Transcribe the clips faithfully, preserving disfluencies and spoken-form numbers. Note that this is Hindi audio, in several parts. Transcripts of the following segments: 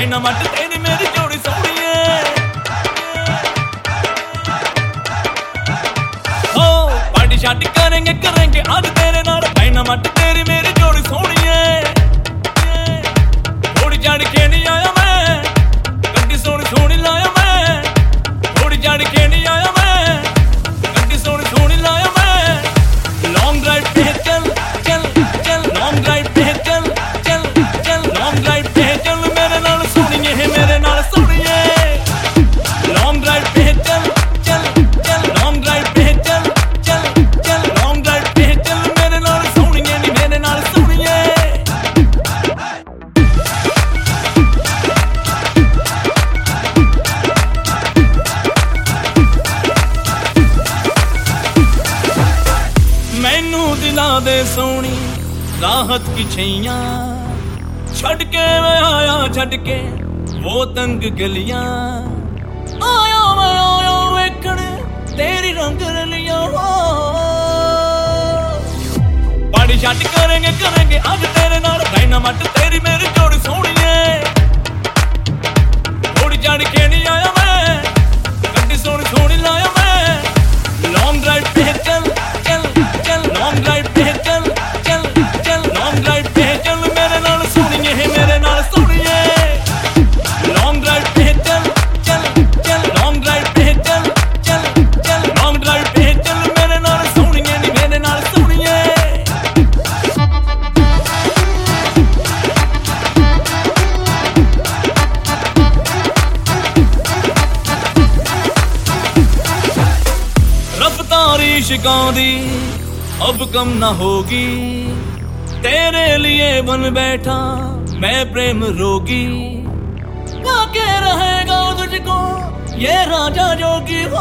डायनामाइट तेरी मेरी जोड़ी सोनी है। ओ पार्टी शार्टी करेंगे करेंगे आज तेरे नाल, डायनामाइट तेरी मेरी जोड़ी सोनी है। थोड़ी चढ़ के नहीं आया मैं, गड्डी सोनी सोनी लाया मैं, थोड़ी चढ़ के नहीं आया मैं, गड्डी सोनी सोनी लाया मैं। लॉन्ग ड्राइव पे चल चल चल, लॉन्ग ड्राइव पे चल चल चल, लॉन्ग ड्राइव पे चल मेरे नाल सोनिए है, मेरे नाल सोनिए। लॉन्ग ड्राइव पे चल चल चल, लॉन्ग ड्राइव पे चल चल चल, लॉन्ग ड्राइव पे चल मेरे नाल सोनिए नी, मेरे नाल सोनिए। मैनू दिला दे सोनी राहत की छैया, छड़ के मैं आया छड़ के वो तंग गलियां, आया मैं आया वेखण तेरी रंग रलियां। पार्टी शार्टी करेंगे करेंगे आज तेरे नाल, डायनामाइट तेरी मेरी जोड़ी सोनी है। थोड़ी चढ़ के नहीं आया मैं, गड्डी सोनी सोनी लाया मैं। लॉन्ग ड्राइव पे चल चल चल, लॉन्ग ड्राइव पे चल चल चल, लॉन्ग ड्राइव पे चल मेरे नाल सोनिए है, मेरे नाल सोनिए। लॉन्ग ड्राइव पे चल चल चल, लॉन्ग ड्राइव पे चल चल चल, लॉन्ग ड्राइव पे चल मेरे नाल सोनिए नी, मेरे नाल सोनिए। रफ्तारी इश्क़ों दी अब कम ना होगी, तेरे लिए बन बैठा मैं प्रेम रोगी। वाके रहेगा तुझको ये राजा जोगी हो।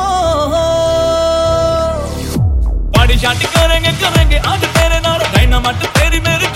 पार्टी शार्टी करेंगे करेंगे आज तेरे नाल, डायनामाइट तेरी मेरी